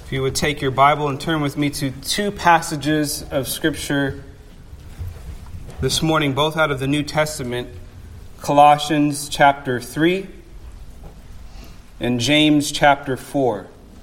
If you would take your Bible and turn with me to two passages of Scripture this morning, both out of the New Testament, Colossians chapter 3 and James chapter 4.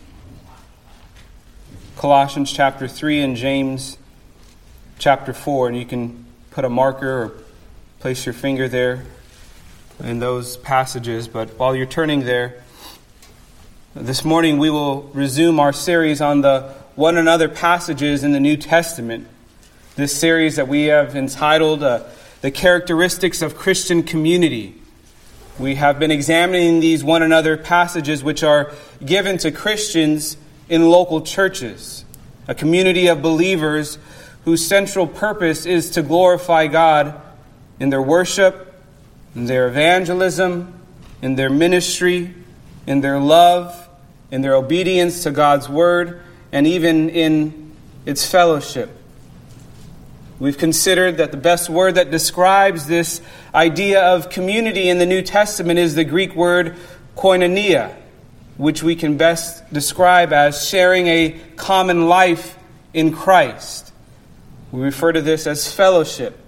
Colossians chapter 3 and James chapter 4. And you can put a marker or place your finger there in those passages. But while you're turning there, this morning we will resume our series on the one another passages in the New Testament. This series that we have entitled The Characteristics of Christian Community. We have been examining these one another passages which are given to Christians in local churches, a community of believers whose central purpose is to glorify God in their worship, in their evangelism, in their ministry, in their love, in their obedience to God's word, and even in its fellowship. We've considered that the best word that describes this idea of community in the New Testament is the Greek word koinonia, which we can best describe as sharing a common life in Christ. We refer to this as fellowship.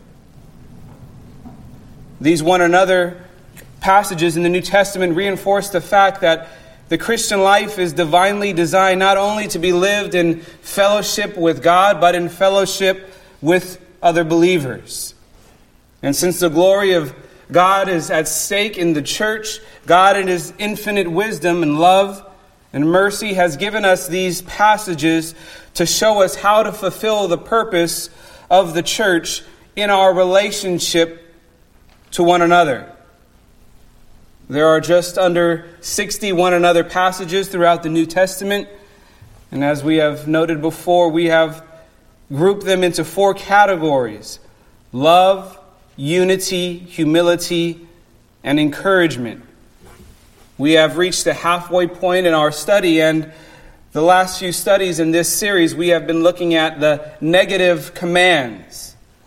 These one another passages in the New Testament reinforce the fact that the Christian life is divinely designed not only to be lived in fellowship with God, but in fellowship with other believers. And since the glory of God is at stake in the church, God in His infinite wisdom and love and mercy has given us these passages to show us how to fulfill the purpose of the church in our relationship to one another. There are just under 60 one another passages throughout the New Testament. And as we have noted before, we have grouped them into four categories: love, unity, humility, and encouragement. We have reached the halfway point in our study, and the last few studies in this series, we have been looking at the negative commands.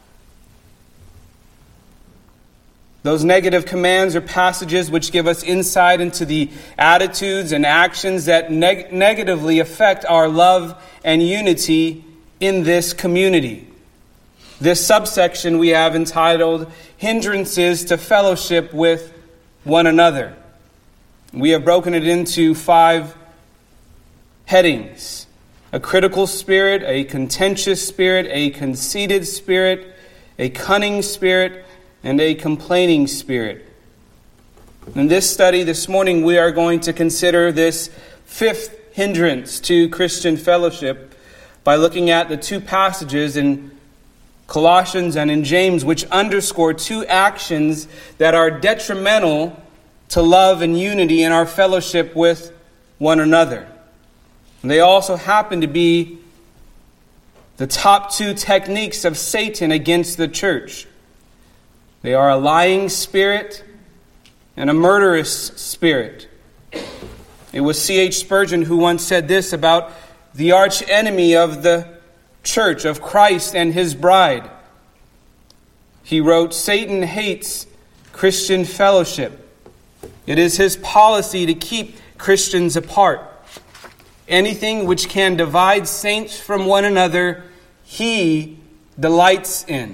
Those negative commands are passages which give us insight into the attitudes and actions that negatively affect our love and unity in this community. This subsection we have entitled Hindrances to Fellowship with One Another. We have broken it into 5 headings: a critical spirit, a contentious spirit, a conceited spirit, a cunning spirit, and a complaining spirit. In this study this morning, we are going to consider this 5th hindrance to Christian fellowship by looking at the 2 passages in Colossians and in James, which underscore 2 actions that are detrimental to love and unity in our fellowship with one another. And they also happen to be the top 2 techniques of Satan against the church. They are a lying spirit and a murderous spirit. It was C.H. Spurgeon who once said this about the arch enemy of the church, of Christ and His bride. He wrote, "Satan hates Christian fellowship. It is his policy to keep Christians apart. Anything which can divide saints from one another, he delights in."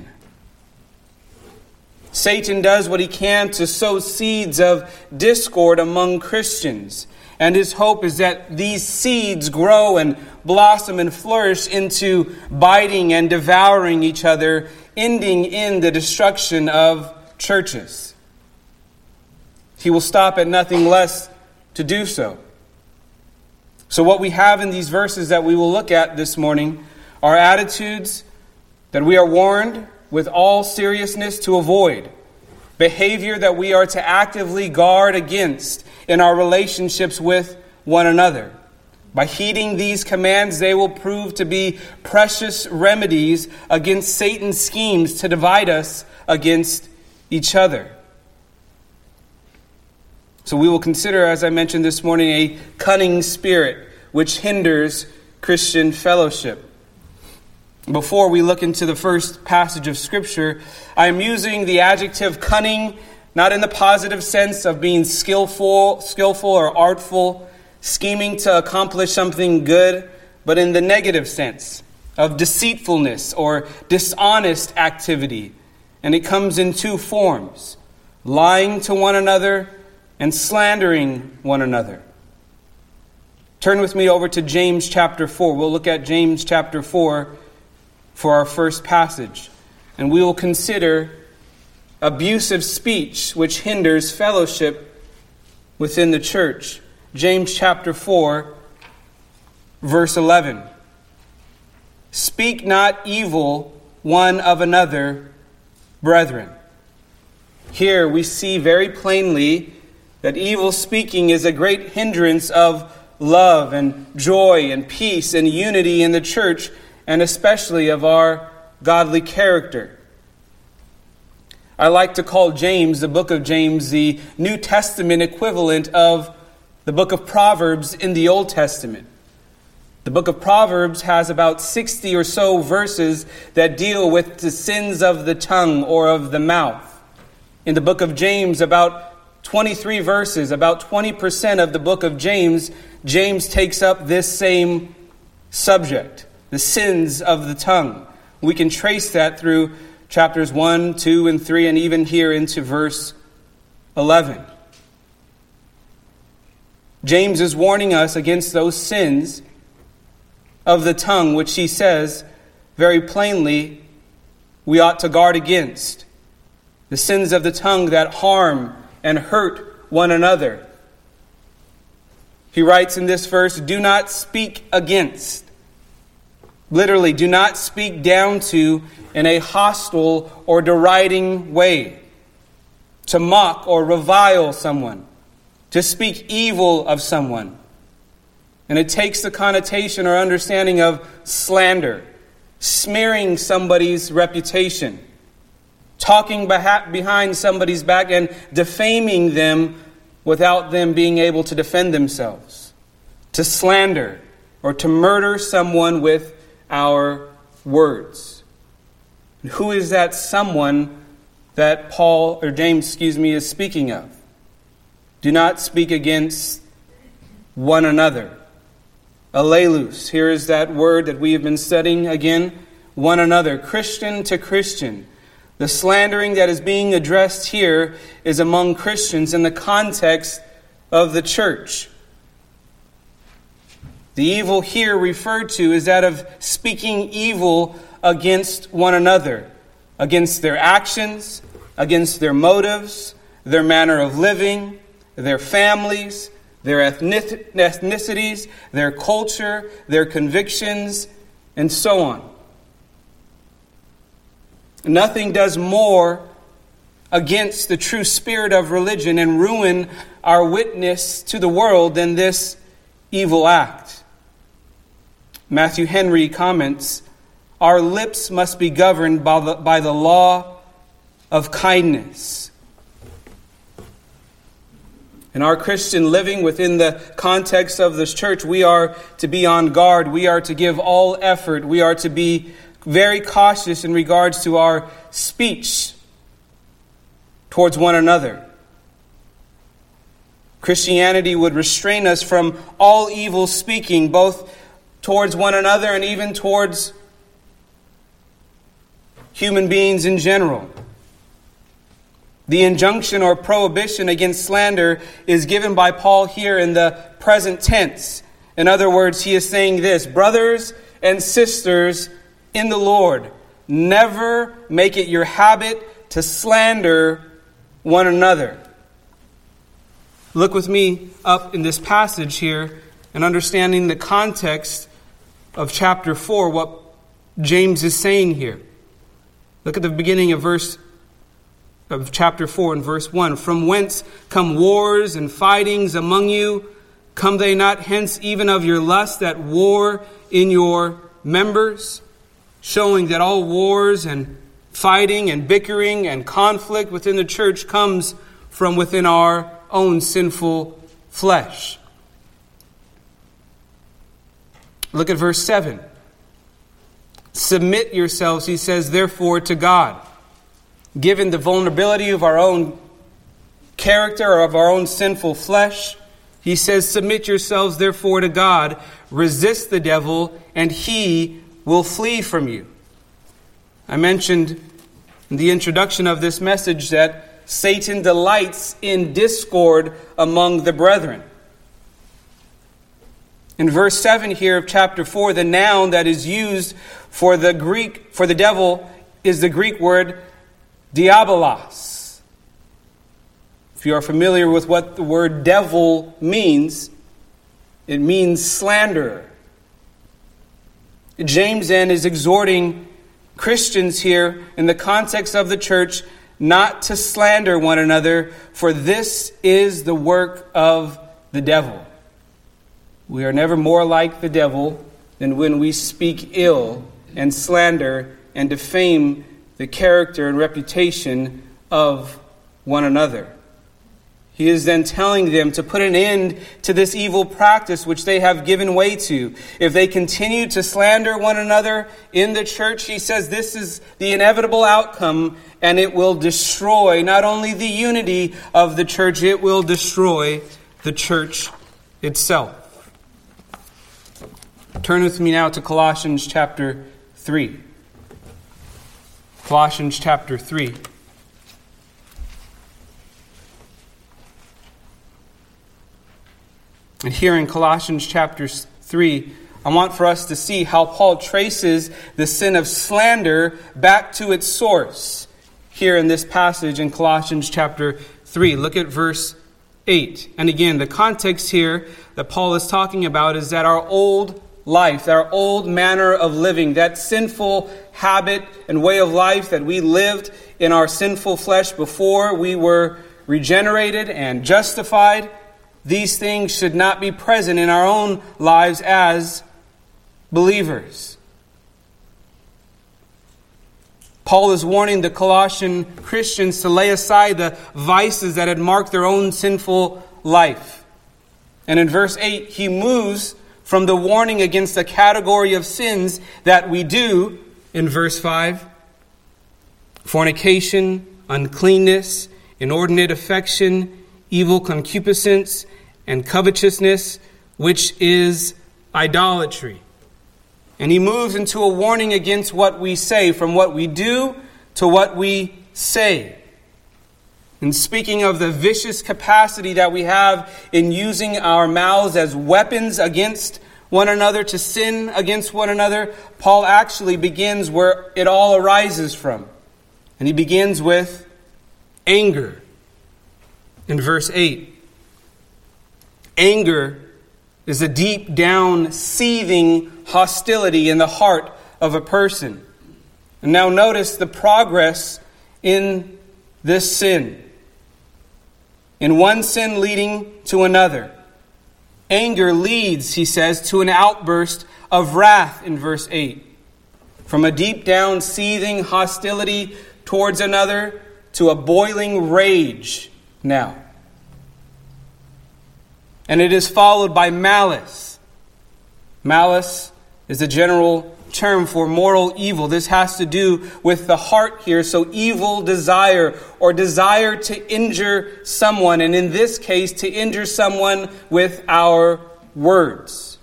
Satan does what he can to sow seeds of discord among Christians. And his hope is that these seeds grow and blossom and flourish into biting and devouring each other, ending in the destruction of churches. He will stop at nothing less to do so. So what we have in these verses that we will look at this morning are attitudes that we are warned with all seriousness to avoid, behavior that we are to actively guard against in our relationships with one another. By heeding these commands, they will prove to be precious remedies against Satan's schemes to divide us against each other. So we will consider, as I mentioned this morning, a cunning spirit which hinders Christian fellowship. Before we look into the first passage of Scripture, I am using the adjective cunning, not in the positive sense of being skillful or artful, scheming to accomplish something good, but in the negative sense of deceitfulness or dishonest activity. And it comes in two forms: lying to one another and slandering one another. Turn with me over to James chapter 4. We'll look at James chapter 4 for our first passage. And we will consider abusive speech which hinders fellowship within the church. James chapter 4, verse 11. Speak not evil one of another, brethren. Here we see very plainly that evil speaking is a great hindrance of love and joy and peace and unity in the church, and especially of our godly character. I like to call James, the book of James, the New Testament equivalent of the book of Proverbs in the Old Testament. The book of Proverbs has about 60 or so verses that deal with the sins of the tongue or of the mouth. In the book of James, about 23 verses, about 20% of the book of James takes up this same subject, the sins of the tongue. We can trace that through chapters 1, 2, and 3, and even here into verse 11. James is warning us against those sins of the tongue, which he says very plainly we ought to guard against. The sins of the tongue that harm and hurt one another. He writes in this verse, do not speak against. Literally, do not speak down to in a hostile or deriding way. To mock or revile someone. To speak evil of someone. And it takes the connotation or understanding of slander. Smearing somebody's reputation. Talking behind somebody's back and defaming them without them being able to defend themselves. To slander or to murder someone with our words. And who is that someone that James is speaking of? Do not speak against one another. Alleluia. Here is that word that we have been studying again. One another. Christian to Christian. The slandering that is being addressed here is among Christians in the context of the church. The evil here referred to is that of speaking evil against one another, against their actions, against their motives, their manner of living, their families, their ethnicities, their culture, their convictions, and so on. Nothing does more against the true spirit of religion and ruin our witness to the world than this evil act. Matthew Henry comments, our lips must be governed by the law of kindness. In our Christian living within the context of this church, we are to be on guard. We are to give all effort. We are to be very cautious in regards to our speech towards one another. Christianity would restrain us from all evil speaking, both towards one another and even towards human beings in general. The injunction or prohibition against slander is given by Paul here in the present tense. In other words, he is saying this, brothers and sisters in the Lord, never make it your habit to slander one another. Look with me up in this passage here and understanding the context of chapter 4, what James is saying here. Look at the beginning of chapter 4 and verse 1. From whence come wars and fightings among you? Come they not hence even of your lust that war in your members? Showing that all wars and fighting and bickering and conflict within the church comes from within our own sinful flesh. Look at verse 7. Submit yourselves, he says, therefore to God. Given the vulnerability of our own character or of our own sinful flesh, He says, "Submit yourselves therefore to God, resist the devil, and he will flee from you." I mentioned in the introduction of this message that Satan delights in discord among the brethren. In verse 7 here of chapter 4, the noun that is used for the devil is the Greek word diabolos. If you are familiar with what the word devil means, it means slanderer. James then is exhorting Christians here in the context of the church not to slander one another, for this is the work of the devil. We are never more like the devil than when we speak ill and slander and defame the character and reputation of one another. He is then telling them to put an end to this evil practice which they have given way to. If they continue to slander one another in the church, he says this is the inevitable outcome, and it will destroy not only the unity of the church, it will destroy the church itself. Turn with me now to Colossians chapter 3. Colossians chapter 3. And here in Colossians chapter 3, I want for us to see how Paul traces the sin of slander back to its source. Here in this passage in Colossians chapter 3, look at verse 8. And again, the context here that Paul is talking about is that our old life, our old manner of living, that sinful habit and way of life that we lived in our sinful flesh before we were regenerated and justified, these things should not be present in our own lives as believers. Paul is warning the Colossian Christians to lay aside the vices that had marked their own sinful life. And in verse 8, he moves from the warning against the category of sins that we do, in verse 5, fornication, uncleanness, inordinate affection, evil concupiscence, and covetousness, which is idolatry. And he moves into a warning against what we say, from what we do to what we say. And speaking of the vicious capacity that we have in using our mouths as weapons against one another, to sin against one another, Paul actually begins where it all arises from. And he begins with anger. In verse 8, anger is a deep down seething hostility in the heart of a person. And now notice the progress in this sin. In one sin leading to another. Anger leads, he says, to an outburst of wrath in verse 8. From a deep down seething hostility towards another to a boiling rage now. And it is followed by malice. Malice is a general term for moral evil. This has to do with the heart here. So evil desire, or desire to injure someone. And in this case, to injure someone with our words.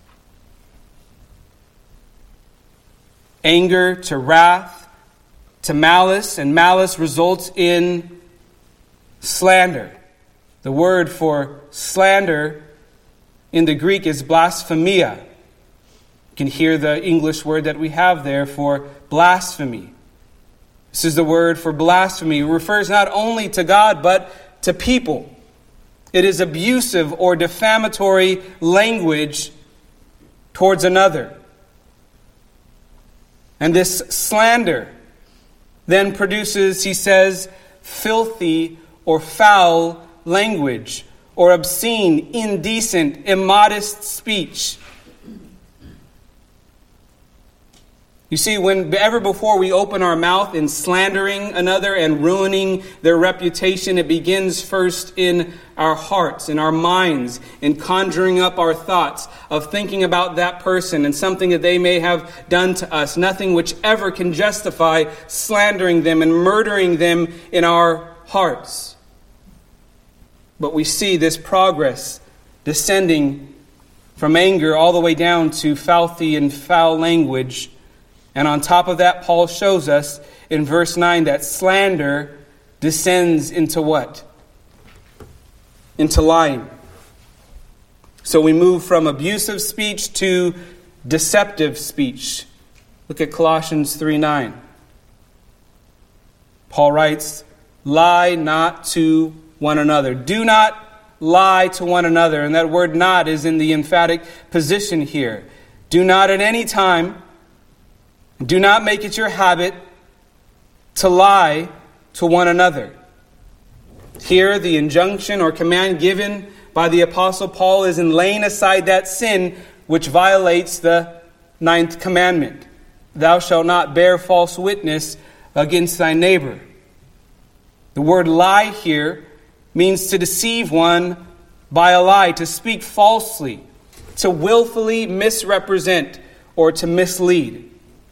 Anger to wrath to malice. And malice results in slander. The word for slander in the Greek is blasphemia. You can hear the English word that we have there for blasphemy. This is the word for blasphemy. It refers not only to God, but to people. It is abusive or defamatory language towards another. And this slander then produces, he says, filthy or foul language, or obscene, indecent, immodest speech. You see, whenever before we open our mouth in slandering another and ruining their reputation, it begins first in our hearts, in our minds, in conjuring up our thoughts of thinking about that person and something that they may have done to us. Nothing which ever can justify slandering them and murdering them in our hearts. But we see this progress descending from anger all the way down to filthy and foul language. And on top of that, Paul shows us in verse 9 that slander descends into what? Into lying. So we move from abusive speech to deceptive speech. Look at Colossians 3:9. Paul writes, "Lie not to one another." Do not lie to one another. And that word "not" is in the emphatic position here. Do not at any time, do not make it your habit to lie to one another. Here, the injunction or command given by the Apostle Paul is in laying aside that sin which violates the 9th commandment. Thou shalt not bear false witness against thy neighbor. The word lie here means to deceive one by a lie, to speak falsely, to willfully misrepresent or to mislead.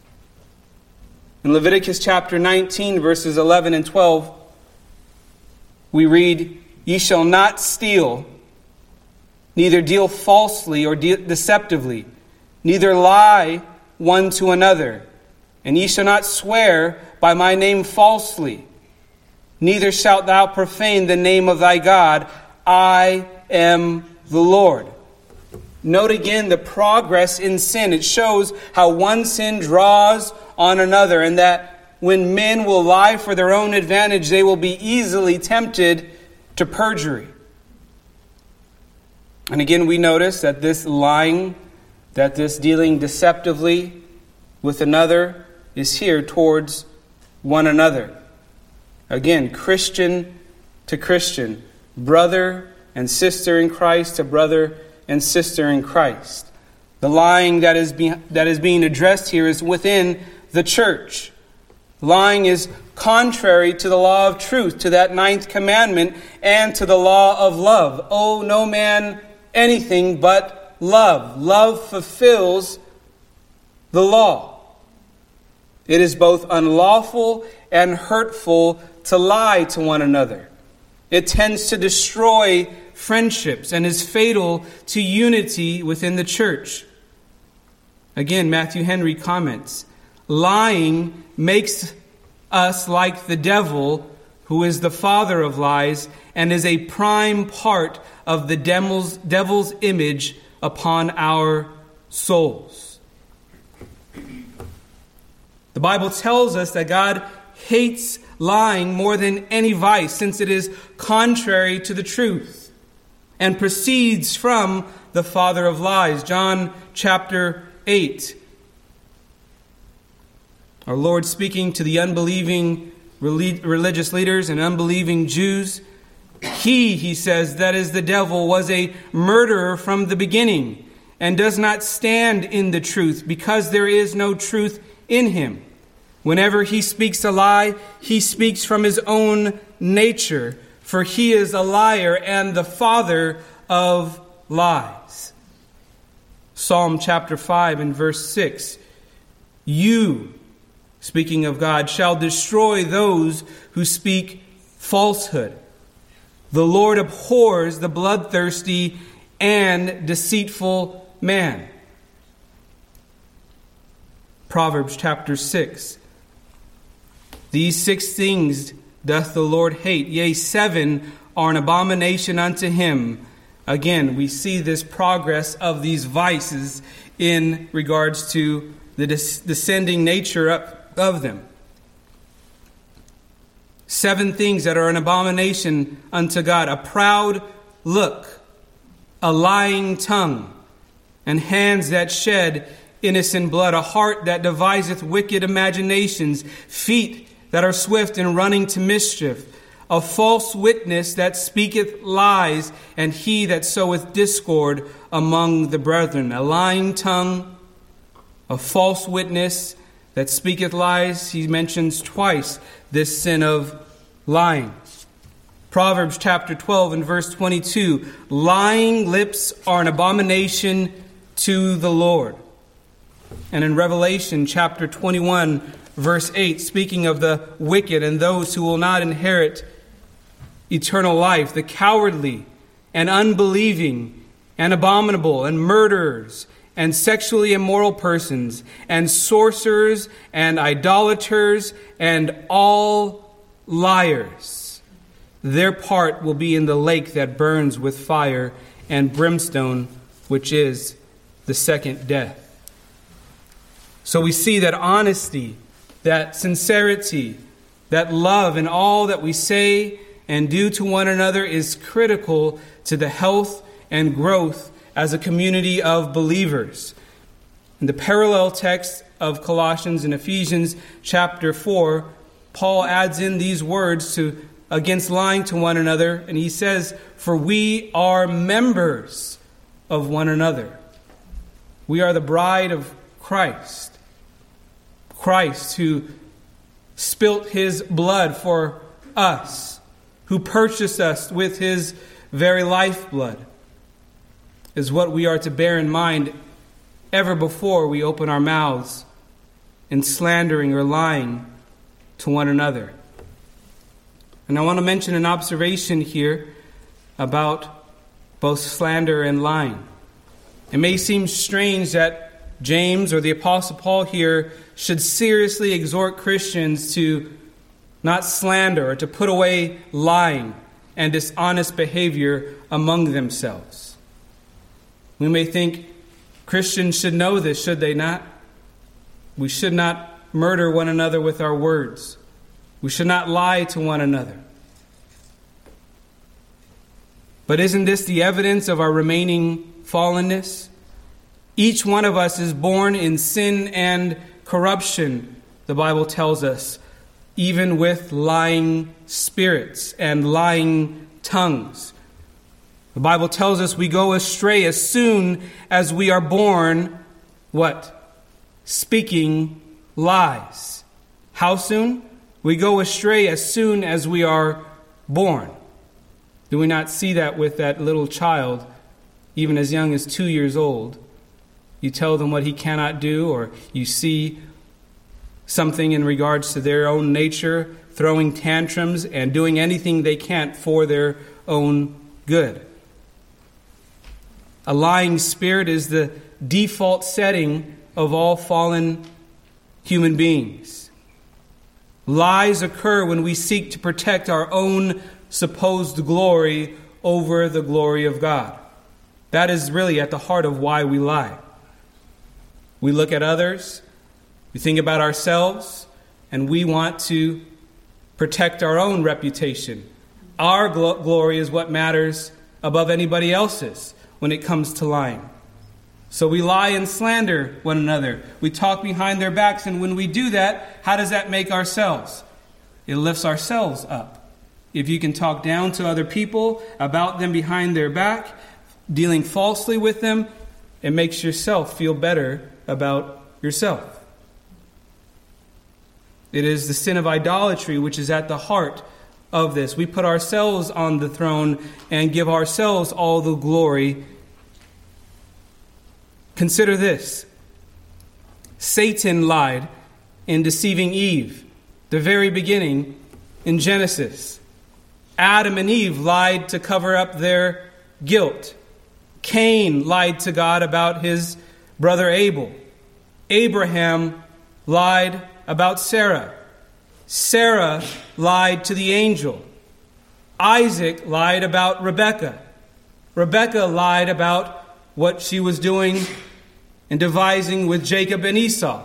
In Leviticus chapter 19, verses 11 and 12, we read, "Ye shall not steal, neither deal falsely or deceptively, neither lie one to another. And ye shall not swear by my name falsely, neither shalt thou profane the name of thy God. I am the Lord." Note again the progress in sin. It shows how one sin draws on another, and that when men will lie for their own advantage, they will be easily tempted to perjury. And again, we notice that this lying, that this dealing deceptively with another is here towards one another. Again, Christian to Christian, brother and sister in Christ to brother and sister in Christ. The lying that is being addressed here is within the church. Lying is contrary to the law of truth, to that 9th commandment, and to the law of love. Owe no man anything but love. Love fulfills the law. It is both unlawful and hurtful to lie to one another. It tends to destroy friendships and is fatal to unity within the church. Again, Matthew Henry comments, "Lying makes us like the devil, who is the father of lies and is a prime part of the devil's image upon our souls." The Bible tells us that God hates lying more than any vice, since it is contrary to the truth and proceeds from the father of lies. John chapter 8. Our Lord speaking to the unbelieving religious leaders and unbelieving Jews. He says, that is the devil, was a murderer from the beginning and does not stand in the truth because there is no truth in him. Whenever he speaks a lie, he speaks from his own nature, for he is a liar and the father of lies. Psalm chapter 5 and verse 6. You, speaking of God, shall destroy those who speak falsehood. The Lord abhors the bloodthirsty and deceitful man. Proverbs chapter 6. These 6 things doth the Lord hate, yea, 7 are an abomination unto him. Again, we see this progress of these vices in regards to the descending nature of them. 7 things that are an abomination unto God: a proud look, a lying tongue, and hands that shed innocent blood, a heart that deviseth wicked imaginations, feet that are swift in running to mischief, a false witness that speaketh lies, and he that soweth discord among the brethren. A lying tongue, a false witness that speaketh lies. He mentions twice this sin of lying. Proverbs chapter 12 and verse 22. Lying lips are an abomination to the Lord. And in Revelation chapter 21, verse 8, speaking of the wicked and those who will not inherit eternal life, the cowardly and unbelieving and abominable, and murderers, and sexually immoral persons, and sorcerers, and idolaters, and all liars. Their part will be in the lake that burns with fire and brimstone, which is the second death. So we see that honesty, that sincerity, that love in all that we say and do to one another is critical to the health and growth as a community of believers. In the parallel text of Colossians and Ephesians chapter 4, Paul adds in these words against lying to one another, and he says, "For we are members of one another." We are the bride of Christ. Christ who spilt his blood for us, who purchased us with his very lifeblood, is what we are to bear in mind ever before we open our mouths in slandering or lying to one another. And I want to mention an observation here about both slander and lying. It may seem strange that James or the Apostle Paul here should seriously exhort Christians to not slander or to put away lying and dishonest behavior among themselves. We may think Christians should know this, should they not? We should not murder one another with our words. We should not lie to one another. But isn't this the evidence of our remaining fallenness? Each one of us is born in sin and corruption, the Bible tells us, even with lying spirits and lying tongues. The Bible tells us we go astray as soon as we are born, what? Speaking lies. How soon? We go astray as soon as we are born. Do we not see that with that little child, even as young as 2 years old? You tell them what he cannot do, or you see something in regards to their own nature, throwing tantrums and doing anything they can for their own good. A lying spirit is the default setting of all fallen human beings. Lies occur when we seek to protect our own supposed glory over the glory of God. That is really at the heart of why we lie. We look at others, we think about ourselves, and we want to protect our own reputation. Our glory is what matters above anybody else's when it comes to lying. So we lie and slander one another. We talk behind their backs, and when we do that, how does that make ourselves? It lifts ourselves up. If you can talk down to other people about them behind their back, dealing falsely with them, it makes yourself feel better about yourself. It is the sin of idolatry which is at the heart of this. We put ourselves on the throne and give ourselves all the glory. Consider this. Satan lied in deceiving Eve, the very beginning in Genesis. Adam and Eve lied to cover up their guilt. Cain lied to God about his brother Abel. Abraham lied about Sarah. Sarah lied to the angel. Isaac lied about Rebekah. Rebekah lied about what she was doing and devising with Jacob and Esau.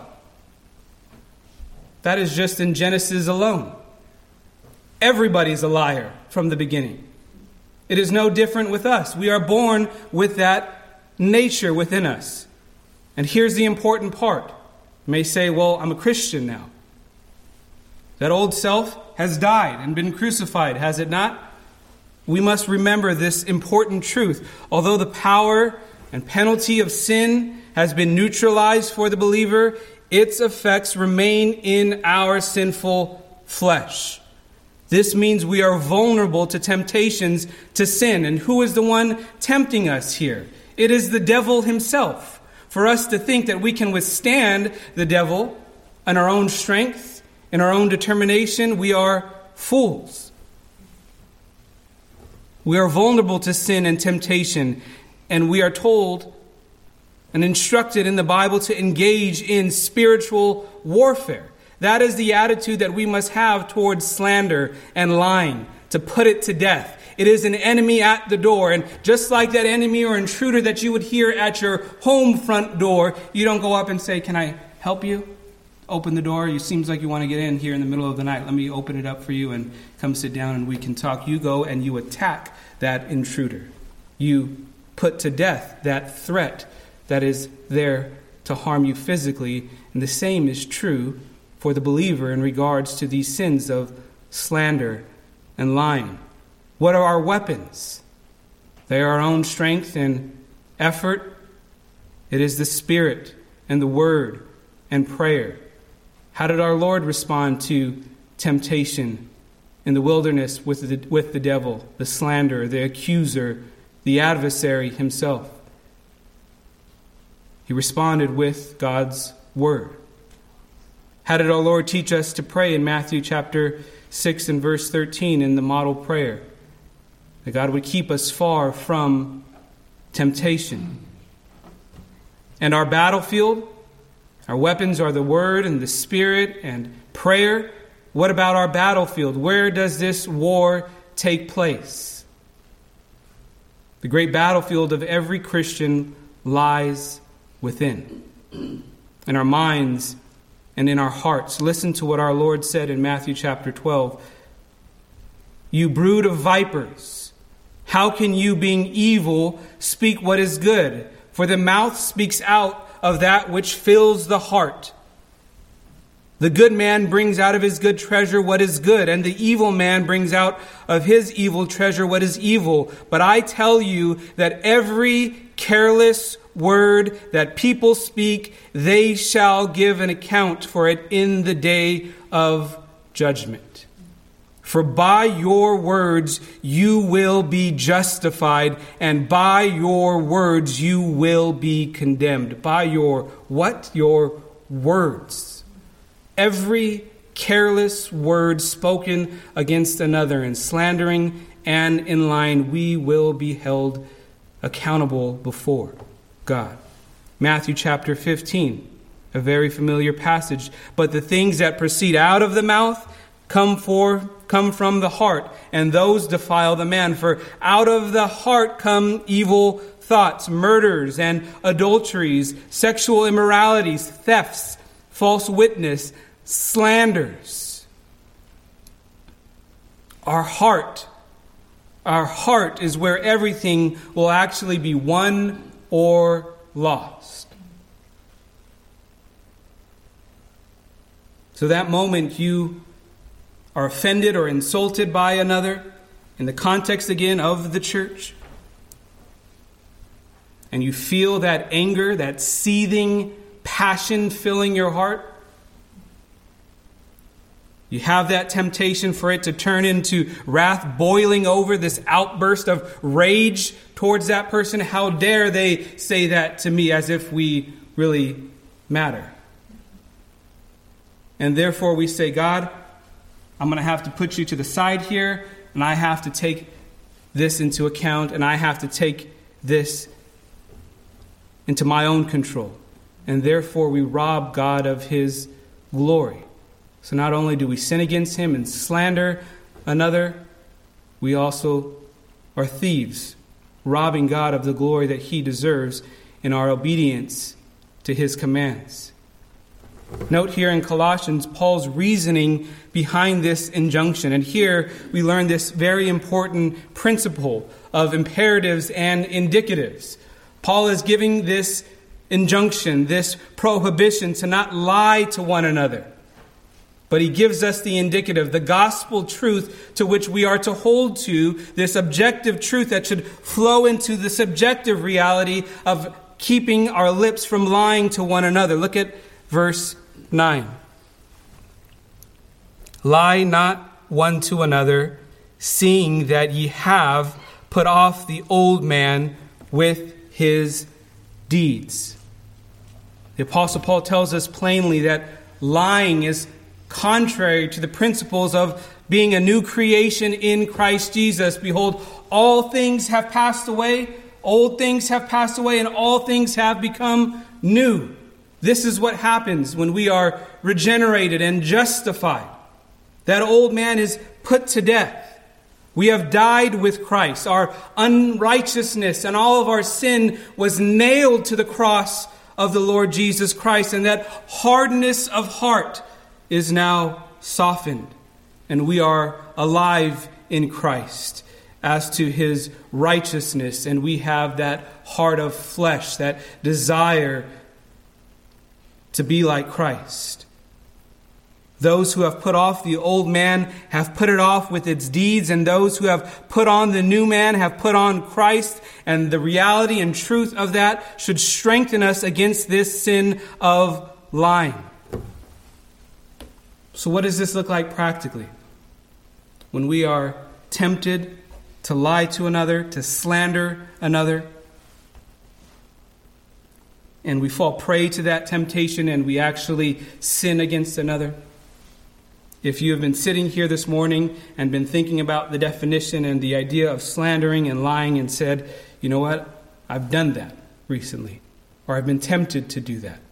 That is just in Genesis alone. Everybody's a liar from the beginning. It is no different with us. We are born with that nature within us. And here's the important part. You may say, well, I'm a Christian now. That old self has died and been crucified, has it not? We must remember this important truth. Although the power and penalty of sin has been neutralized for the believer, its effects remain in our sinful flesh. This means we are vulnerable to temptations to sin. And who is the one tempting us here? It is the devil himself. For us to think that we can withstand the devil in our own strength, in our own determination, we are fools. We are vulnerable to sin and temptation. And we are told and instructed in the Bible to engage in spiritual warfare. That is the attitude that we must have towards slander and lying, to put it to death. It is an enemy at the door. And just like that enemy or intruder that you would hear at your home front door, you don't go up and say, "Can I help you? Open the door. It seems like you want to get in here in the middle of the night. Let me open it up for you and come sit down and we can talk." You go and you attack that intruder. You put to death that threat that is there to harm you physically. And the same is true for the believer in regards to these sins of slander and lying. What are our weapons? They are our own strength and effort. It is the Spirit and the Word and prayer. How did our Lord respond to temptation in the wilderness with the devil, the slanderer, the accuser, the adversary himself? He responded with God's Word. How did our Lord teach us to pray in Matthew chapter 6 and verse 13 in the model prayer? That God would keep us far from temptation. And our battlefield, our weapons are the Word and the Spirit and prayer. What about our battlefield? Where does this war take place? The great battlefield of every Christian lies within, in our minds and in our hearts. Listen to what our Lord said in Matthew chapter 12. "You brood of vipers, how can you, being evil, speak what is good? For the mouth speaks out of that which fills the heart. The good man brings out of his good treasure what is good, and the evil man brings out of his evil treasure what is evil. But I tell you that every careless word that people speak, they shall give an account for it in the day of judgment. For by your words you will be justified, and by your words you will be condemned." By your what? Your words. Every careless word spoken against another in slandering and in lying, we will be held accountable before God. Matthew chapter 15, a very familiar passage. "But the things that proceed out of the mouth come from the heart, and those defile the man. For out of the heart come evil thoughts, murders and adulteries, sexual immoralities, thefts, false witness, slanders." Our heart is where everything will actually be won or lost. So that moment you are offended or insulted by another, in the context again of the church, and you feel that anger, that seething passion filling your heart, you have that temptation for it to turn into wrath boiling over, this outburst of rage towards that person. How dare they say that to me, as if we really matter. And therefore we say, "God, I'm going to have to put you to the side here, and I have to take this into account, and I have to take this into my own control." And therefore we rob God of his glory. So not only do we sin against him and slander another, we also are thieves, robbing God of the glory that he deserves in our obedience to his commands. Note here in Colossians, Paul's reasoning behind this injunction. And here we learn this very important principle of imperatives and indicatives. Paul is giving this injunction, this prohibition to not lie to one another. But he gives us the indicative, the gospel truth to which we are to hold to, this objective truth that should flow into the subjective reality of keeping our lips from lying to one another. Look at verse 9. "Lie not one to another, seeing that ye have put off the old man with his deeds." The Apostle Paul tells us plainly that lying is contrary to the principles of being a new creation in Christ Jesus. "Behold, all things have passed away. Old things have passed away and all things have become new. This is what happens when we are regenerated and justified. That old man is put to death. We have died with Christ. Our unrighteousness and all of our sin was nailed to the cross of the Lord Jesus Christ. And that hardness of heart is now softened. And we are alive in Christ as to his righteousness. And we have that heart of flesh, that desire to be like Christ. Those who have put off the old man have put it off with its deeds, and those who have put on the new man have put on Christ. And the reality and truth of that should strengthen us against this sin of lying. So what does this look like practically? When we are tempted to lie to another, to slander another, and we fall prey to that temptation and we actually sin against another. If you have been sitting here this morning and been thinking about the definition and the idea of slandering and lying and said, you know what, I've done that recently, or I've been tempted to do that.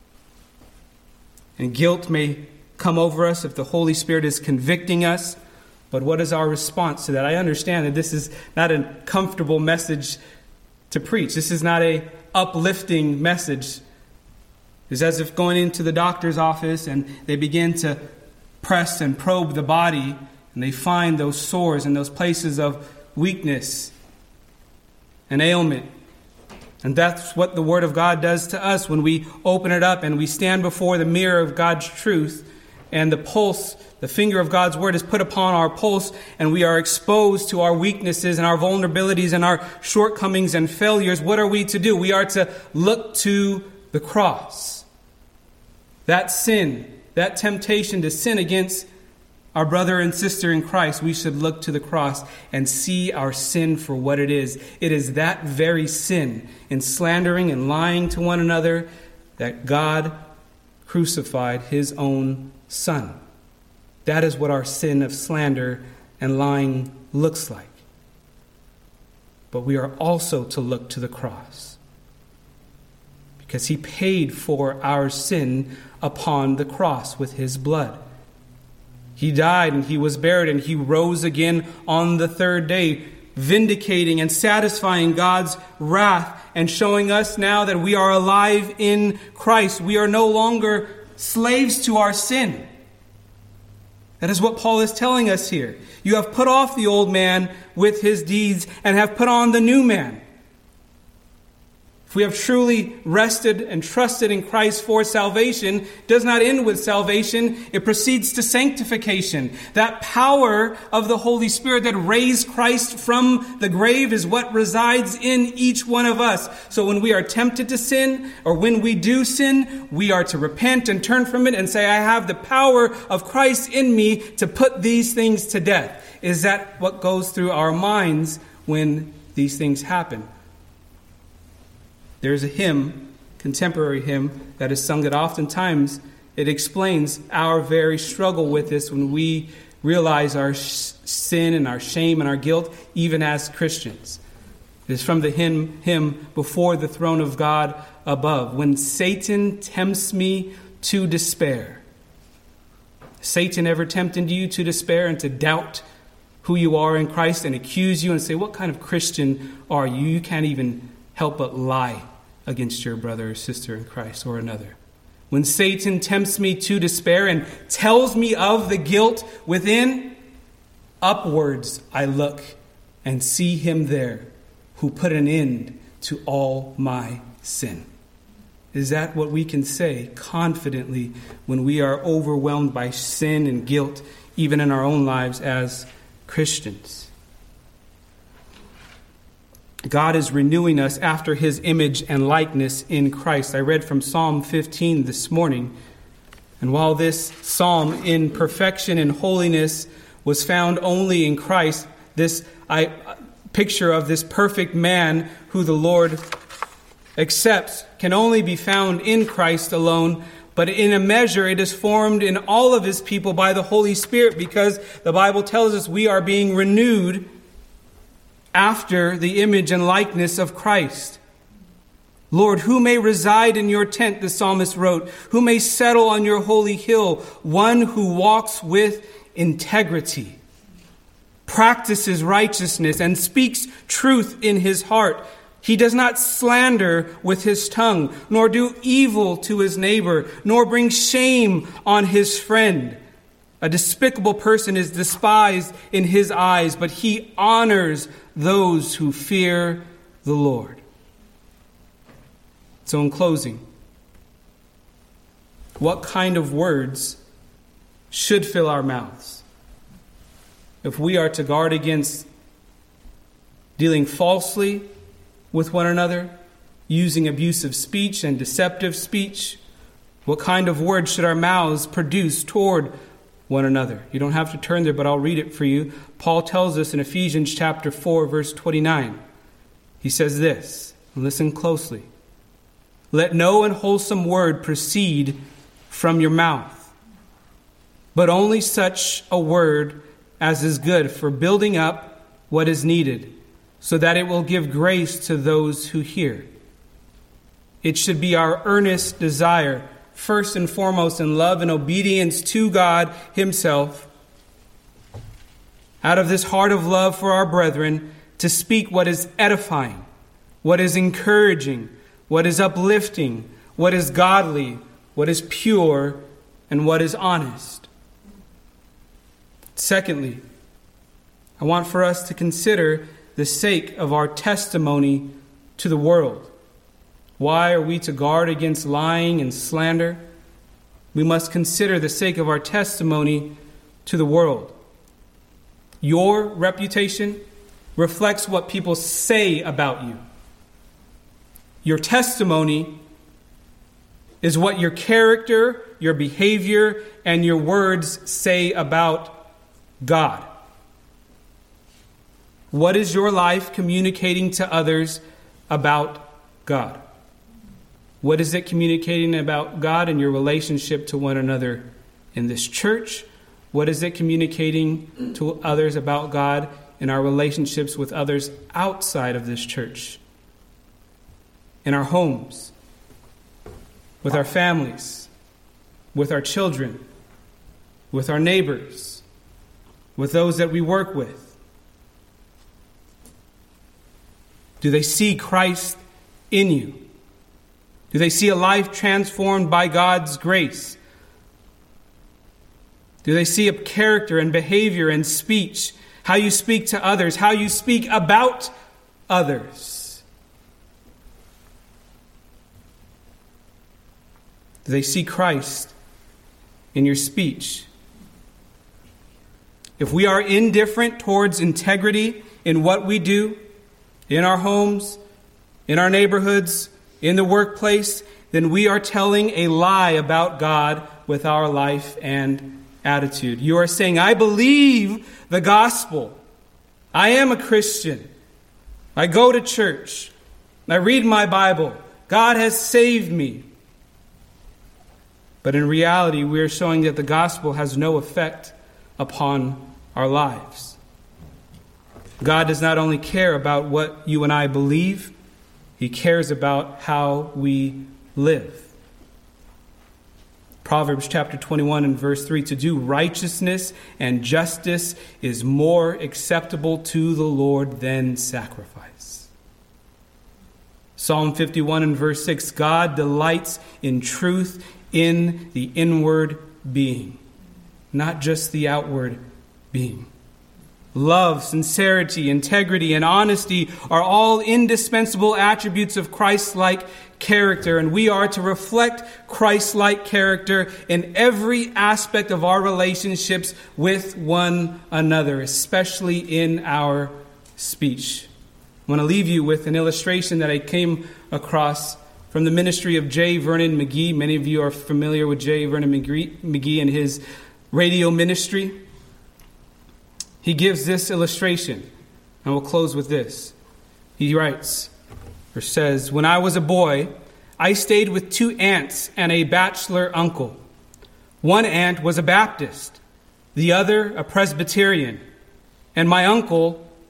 And guilt may come over us if the Holy Spirit is convicting us, but what is our response to that? I understand that this is not a comfortable message to preach. This is not a uplifting message. It's as if going into the doctor's office and they begin to press and probe the body, and they find those sores and those places of weakness and ailment. And that's what the Word of God does to us when we open it up and we stand before the mirror of God's truth, and the pulse, the finger of God's Word is put upon our pulse, and we are exposed to our weaknesses and our vulnerabilities and our shortcomings and failures. What are we to do? We are to look to the cross. That sin, that temptation to sin against our brother and sister in Christ, we should look to the cross and see our sin for what it is. It is that very sin in slandering and lying to one another that God crucified his own Son. That is what our sin of slander and lying looks like. But we are also to look to the cross, because he paid for our sin upon the cross with his blood. He died and he was buried and he rose again on the third day, vindicating and satisfying God's wrath and showing us now that we are alive in Christ. We are no longer slaves to our sin. That is what Paul is telling us here. You have put off the old man with his deeds and have put on the new man. If we have truly rested and trusted in Christ for salvation, it does not end with salvation. It proceeds to sanctification. That power of the Holy Spirit that raised Christ from the grave is what resides in each one of us. So when we are tempted to sin, or when we do sin, we are to repent and turn from it and say, I have the power of Christ in me to put these things to death. Is that what goes through our minds when these things happen? There's a hymn, contemporary hymn, that is sung that oftentimes it explains our very struggle with this when we realize our sin and our shame and our guilt, even as Christians. It is from the hymn Before the Throne of God Above. When Satan tempts me to despair. Satan ever tempted you to despair and to doubt who you are in Christ and accuse you and say, what kind of Christian are you? You can't even help but lie against your brother or sister in Christ or another. When Satan tempts me to despair and tells me of the guilt within, upwards I look and see him there who put an end to all my sin. Is that what we can say confidently when we are overwhelmed by sin and guilt, even in our own lives as Christians? God is renewing us after his image and likeness in Christ. I read from Psalm 15 this morning. And while this psalm in perfection and holiness was found only in Christ, this picture of this perfect man who the Lord accepts can only be found in Christ alone. But in a measure, it is formed in all of his people by the Holy Spirit, because the Bible tells us we are being renewed after the image and likeness of Christ. Lord, who may reside in your tent, the psalmist wrote, who may settle on your holy hill? One who walks with integrity, practices righteousness, and speaks truth in his heart. He does not slander with his tongue, nor do evil to his neighbor, nor bring shame on his friend. A despicable person is despised in his eyes, but he honors those who fear the Lord. So in closing, what kind of words should fill our mouths if we are to guard against dealing falsely with one another, using abusive speech and deceptive speech? What kind of words should our mouths produce toward one another? You don't have to turn there, but I'll read it for you. Paul tells us in Ephesians chapter 4, verse 29. He says this, listen closely. Let no unwholesome word proceed from your mouth, but only such a word as is good for building up what is needed, so that it will give grace to those who hear. It should be our earnest desire, first and foremost in love and obedience to God Himself, out of this heart of love for our brethren, to speak what is edifying, what is encouraging, what is uplifting, what is godly, what is pure, and what is honest. Secondly, I want for us to consider the sake of our testimony to the world. Why are we to guard against lying and slander? We must consider the sake of our testimony to the world. Your reputation reflects what people say about you. Your testimony is what your character, your behavior, and your words say about God. What is your life communicating to others about God? What is it communicating about God in your relationship to one another in this church? What is it communicating to others about God in our relationships with others outside of this church? In our homes, with our families, with our children, with our neighbors, with those that we work with? Do they see Christ in you? Do they see a life transformed by God's grace? Do they see a character and behavior and speech, how you speak to others, how you speak about others? Do they see Christ in your speech? If we are indifferent towards integrity in what we do, in our homes, in our neighborhoods, in the workplace, then we are telling a lie about God with our life and attitude. You are saying, I believe the gospel. I am a Christian. I go to church. I read my Bible. God has saved me. But in reality, we are showing that the gospel has no effect upon our lives. God does not only care about what you and I believe, He cares about how we live. Proverbs chapter 21 and verse 3, to do righteousness and justice is more acceptable to the Lord than sacrifice. Psalm 51 and verse 6, God delights in truth in the inward being, not just the outward being. Love, sincerity, integrity, and honesty are all indispensable attributes of Christ-like character, and we are to reflect Christ-like character in every aspect of our relationships with one another, especially in our speech. I want to leave you with an illustration that I came across from the ministry of J. Vernon McGee. Many of you are familiar with J. Vernon McGee and his radio ministry. He gives this illustration, and we'll close with this. He writes, or says, when I was a boy, I stayed with 2 aunts and a bachelor uncle. One aunt was a Baptist, the other a Presbyterian, and my uncle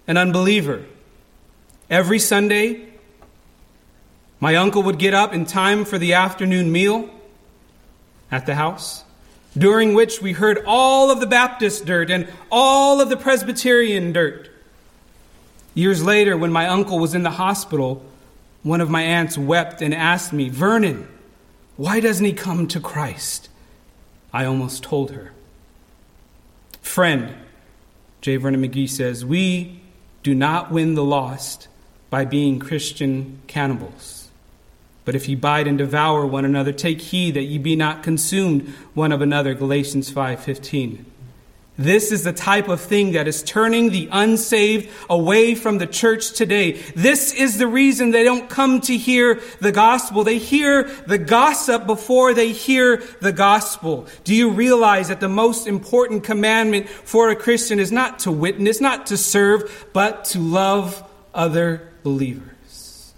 an unbeliever. Every Sunday, my uncle would get up in time for the afternoon meal at the house, during which we heard all of the Baptist dirt and all of the Presbyterian dirt. Years later, when my uncle was in the hospital, one of my aunts wept and asked me, "Vernon, why doesn't he come to Christ?" I almost told her. Friend, J. Vernon McGee says, we do not win the lost by being Christian cannibals. But if ye bite and devour one another, take heed that ye be not consumed one of another. Galatians 5:15. This is the type of thing that is turning the unsaved away from the church today. This is the reason they don't come to hear the gospel. They hear the gossip before they hear the gospel. Do you realize that the most important commandment for a Christian is not to witness, not to serve, but to love other believers?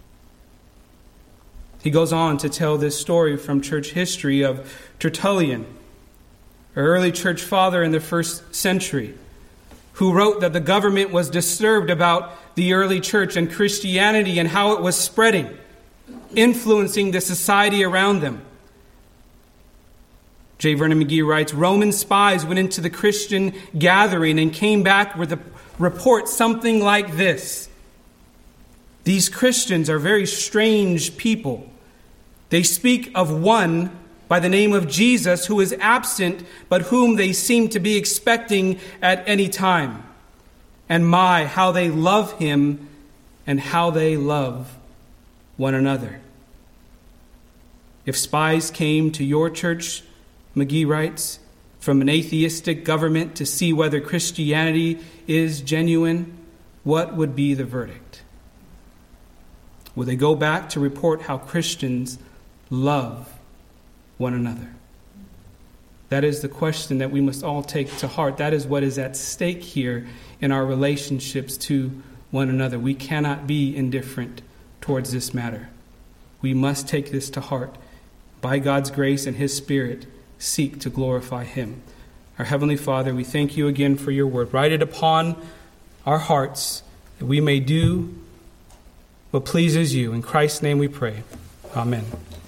He goes on to tell this story from church history of Tertullian, an early church father in the first century, who wrote that the government was disturbed about the early church and Christianity and how it was spreading, influencing the society around them. J. Vernon McGee writes, Roman spies went into the Christian gathering and came back with a report something like this: these Christians are very strange people. They speak of one by the name of Jesus, who is absent, but whom they seem to be expecting at any time. And my, how they love him and how they love one another. If spies came to your church, McGee writes, from an atheistic government to see whether Christianity is genuine, what would be the verdict? Will they go back to report how Christians love one another? That is the question that we must all take to heart. That is what is at stake here in our relationships to one another. We cannot be indifferent towards this matter. We must take this to heart. By God's grace and his Spirit, seek to glorify him. Our Heavenly Father, we thank you again for your word. Write it upon our hearts that we may do what pleases you. In Christ's name we pray. Amen.